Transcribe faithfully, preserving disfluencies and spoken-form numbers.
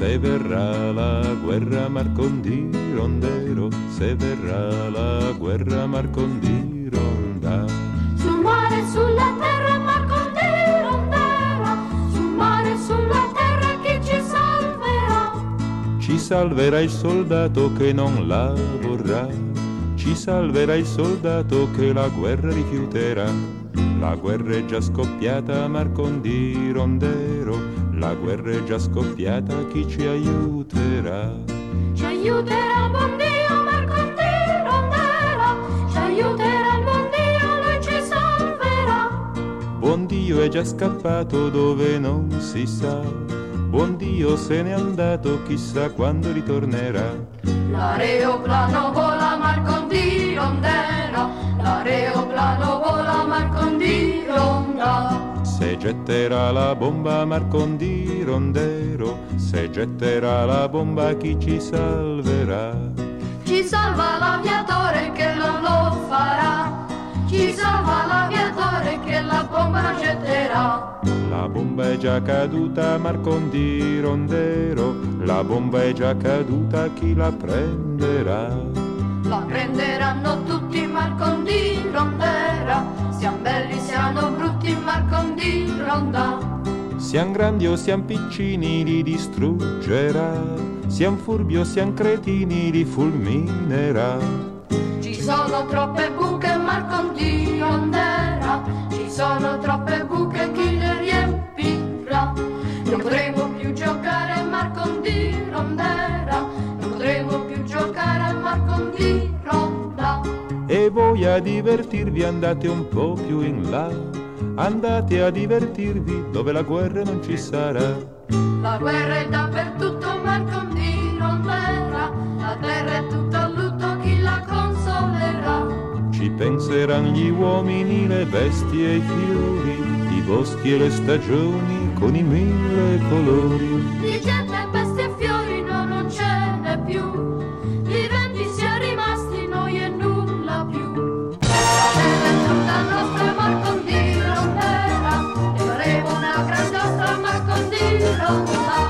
se verrà la guerra Marcondi rondero, se verrà la guerra Marcondi ronda. Sul mare, sulla terra Marcondi rondera, sul mare, sulla terra chi ci salverà? Ci salverà il soldato che non la vorrà, ci salverà il soldato che la guerra rifiuterà. La guerra è già scoppiata Marcondi rondero, la guerra è già scoppiata, chi ci aiuterà? Ci aiuterà il buon Dio Marcondi rondera, ci aiuterà il buon Dio, lui ci salverà. Buon Dio è già scappato dove non si sa, buon Dio se n'è andato, chissà quando ritornerà. L'aeroplano vola Marcondi rondera, l'aeroplano vola Marcondi ronda. Se getterà la bomba Marcondi rondero, se getterà la bomba chi ci salverà? Ci salva l'aviatore che non lo farà, ci salva l'aviatore che la bomba getterà. La bomba è già caduta Marcondi rondero, la bomba è già caduta, chi la prenderà? La prenderanno tutti Marcondi rondera, siamo belli, siamo brutti Marcondi ronda. Siam grandi o siam piccini li distruggerà, siam furbi o siam cretini li fulminerà. Ci sono troppe buche Marcondi rondera, ci sono troppe buche, chi le riempirà? Non potremo più giocare Marcondi rondera, non potremo più giocare Marcondi ronda. E voi a divertirvi andate un po' più in là, andate a divertirvi dove la guerra non ci sarà. La guerra è dappertutto Marcondi rondera, la terra è tutta a lutto, chi la consolerà? Ci penseranno gli uomini, le bestie e i fiori, i boschi e le stagioni con i mille colori. Di gente, bestie e fiori no, non ce n'è più, viventi siamo rimasti noi e nulla più. La terra è tutta nostra Marcondi rondera, e faremo una grande ostra Marcondi ronda.